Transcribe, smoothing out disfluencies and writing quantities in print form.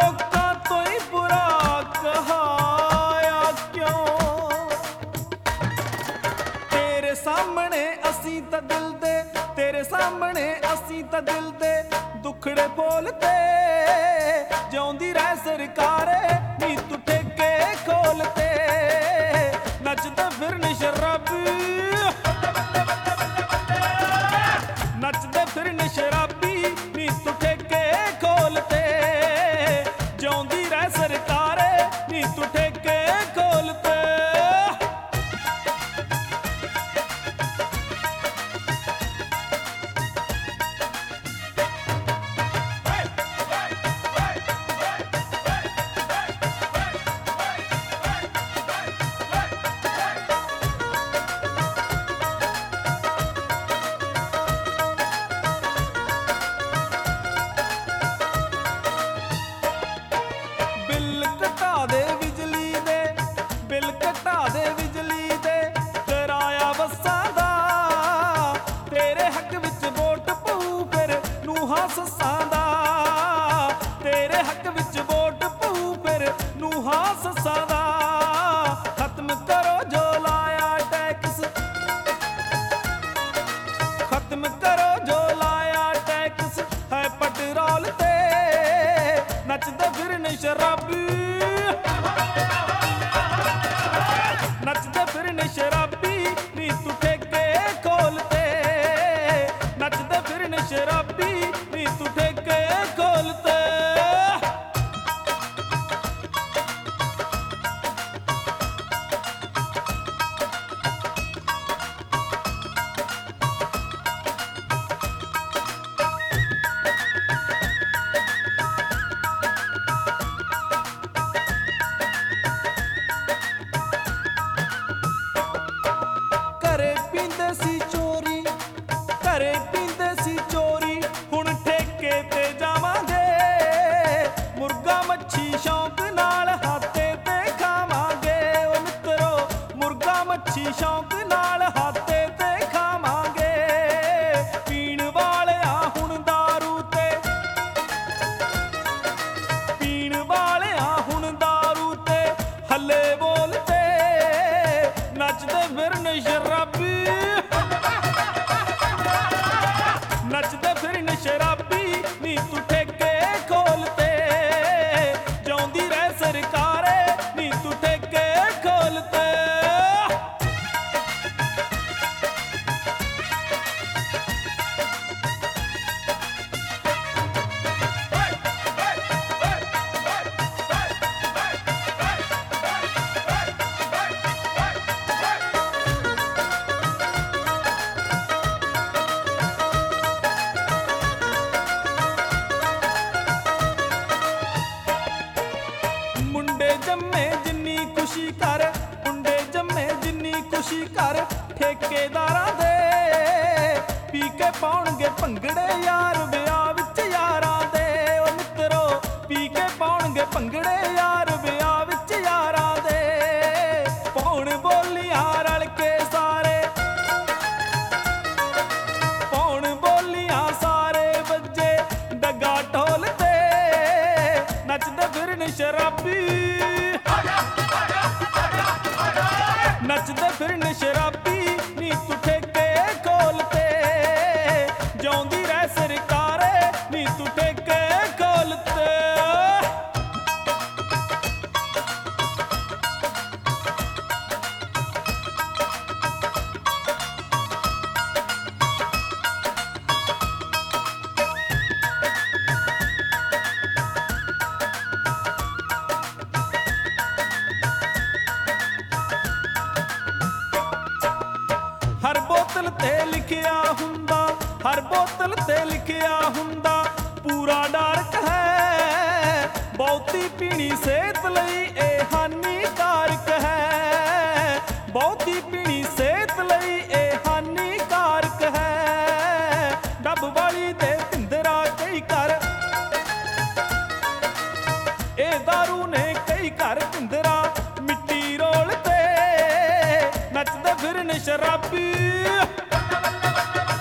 ਲੋਕਾਂ ਤੋਂ ਹੀ ਬੁਰਾ ਕਹਾਇਆ ਕਿਉਂ। ਤੇਰੇ ਸਾਹਮਣੇ ਅਸੀਂ ਤਾਂ ਦਿਲ ਦੇ, ਤੇਰੇ ਸਾਹਮਣੇ ਅਸੀਂ ਤਾਂ ਦਿਲ ਦੇ ਦੁਖੜੇ ਫੋਲਦੇ। ਜਿਉਂਦੀ ਰਹਿ ਸਰਕਾਰੇ ਨੀ ਤੂੰ ਠੇਕੇ ਖੋਲਤੇ। ਨੱਚਦੇ ਫਿਰਨ ਸ਼ਰਾਬੀ, ਨੱਚਦੇ ਫਿਰਨ ਸ਼ਰਾਬੀ ਨੀ ਤੂੰ ਠੇਕੇ ਖੋਲਤੇ। ਜਿਉਂਦੀ ਰਹਿ ਸਰਕਾਰੇ ਨੀ ਤੂੰ ਠੇਕੇ ਖੋਲਤੇ। ਬਿੱਲ ਘਟਾ ਦੇ ਬਿਜਲੀ ਦੇ, ਬਿੱਲ ਘਟਾ ਦੇ ਬਿਜਲੀ ਦੇ, ਕਿਰਾਇਆ ਬੱਸਾਂ ਦਾ। ਤੇਰੇ ਹੱਕ ਵਿੱਚ ਵੋਟ ਪਊ ਫਿਰ ਨੂੰਹਾਂ ਸੱਸਾਂ ਦਾ। ਤੇਰੇ ਹੱਕ ਵਿੱਚ ਵੋਟ ਪਊ ਫਿਰ ਨੂੰਹਾਂ ਸੱਸਾਂ ਦਾ। ਖਤਮ ਕਰੋ ਜੋ ਲਾਇਆ ਟੈਕਸ, ਖਤਮ ਕਰੋ ਜੋ ਲਾਇਆ ਟੈਕਸ ਹੈ ਪੈਟਰੋਲ ਤੇ। ਨੱਚਦੇ ਫਿਰਨ ਸ਼ਰਾਬੀ, ਨੱਚਦੇ ਫਿਰਨ ਸ਼ਰਾਬੀ ਨੀ ਤੂੰ ਠੇਕੇ ਖੋਲਤੇ। ਨੱਚਦੇ ਫਿਰਨ ਸ਼ਰਾਬੀ ਨੀ ਤੂੰ ਠੇਕੇ ਖੋਲਤੇ। ਘਰੇ ਪੀਂਦੇ ਸੀ ਚੋਰੀ, ਘਰੇ ਪੀਂਦੇ ਸੀ ਚੋਰੀ, ਹੁਣ ਠੇਕੇ ਤੇ ਜਾਵਾਂਗੇ। ਮੁਰਗਾ ਮੱਛੀ ਸ਼ੌਂਕ ਨਾਲ ਹਾਤੇ ਤੇ ਖਾਵਾਂਗੇ। ਓ ਮਿੱਤਰੋ ਮੁਰਗਾ ਮੱਛੀ ਸ਼ੌਂਕ ਨਾਲ ਹਾਤੇ ਤੇ ਖਾਵਾਂਗੇ। ਪੀਣ ਵਾਲਿਆਂ ਹੁਣ ਦਾਰੂ ਤੇ, ਪੀਣ ਵਾਲਿਆਂ ਹੁਣ ਦਾਰੂ ਤੇ ਹੱਲੇ ਬੋਲਤੇ। ਨੱਚਦੇ ਫਿਰਨ ਸ਼ਰਾਬੀ, ਨੱਚਦੇ ਫਿਰਨ ਸ਼ਰਾਬੀ ਨੀ ਤੂੰ ਠੇਕੇ ਖੋਲਤੇ। ਜਿਉਂਦੀ ਰਹਿ ਸਰਕਾਰੇ ਨੀ ਤੂੰ ਠੇਕੇ ਖੋਲਤੇ। ਮੁੰਡੇ ਜੰਮੇ ਜਿੰਨੀ ਖੁਸ਼ੀ ਕਰ, ਮੁੰਡੇ ਜੰਮੇ ਜਿੰਨੀ ਖੁਸ਼ੀ ਕਰ ਠੇਕੇਦਾਰਾਂ ਦੇ। ਪੀ ਕੇ ਪਾਉਣਗੇ ਭੰਗੜੇ ਯਾਰ ਵਿਆਹ ਵਿੱਚ ਯਾਰਾਂ ਦੇ। ਓ ਮਿੱਤਰੋ ਪੀ ਕੇ ਪਾਉਣਗੇ ਭੰਗੜੇ ਯਾਰ ਵਿਆਹ ਵਿੱਚ ਯਾਰਾਂ ਦੇ। ਪਾਉਣ ਬੋਲੀਆਂ ਰਲ ਕੇ ਸਾਰੇ, ਪਾਉਣ ਬੋਲੀਆਂ ਸਾਰੇ ਵੱਜੇ ਡੱਗਾ ਢੋਲ ਤੇ। ਨੱਚਦੇ ਫਿਰਨ ਸ਼ਰਾਬੀ, ਨੱਚਦੇ ਫਿਰਨ ਸ਼ਰਾਬੀ ਨੀ ਤੂੰ ਠੇਕੇ ਖੋਲਤੇ। ਜਿਉਂਦੀ ਰਹਿ ਸਰਕਾਰੇ ਨੀ ਤੂੰ ਠੇਕੇ ਖੋਲਤੇ। ਹਰ ਬੋਤਲ ਤੇ ਲਿਖਿਆ ਹੁੰਦਾ, ਹਰ ਬੋਤਲ ਤੇ ਲਿਖਿਆ ਹੁੰਦਾ ਪੂਰਾ ਡਾਰਕ ਹੈ। ਬਹੁਤੀ ਪੀਣੀ ਸਿਹਤ ਲਈ ਇਹ ਹਾਨੀਕਾਰਕ ਹੈ। ਬਹੁਤੀ ਪੀਣੀ ਸਿਹਤ ਲਈ ਇਹ ਹਾਨੀਕਾਰਕ ਹੈ। ਡੱਬ ਵਾਲੀ ਦੇ ਧਿੰਦਰਾ ਕਈ ਕਰ, ਇਹ ਦਾਰੂ ਨੇ ਕਈ ਘਰ ਧਿੰਦਰਾ ਮਿੱਟੀ ਰੋਲ ਤੇ। ਨੱਚਦੇ ਫਿਰਨ ਸ਼ਰਾਬੀ,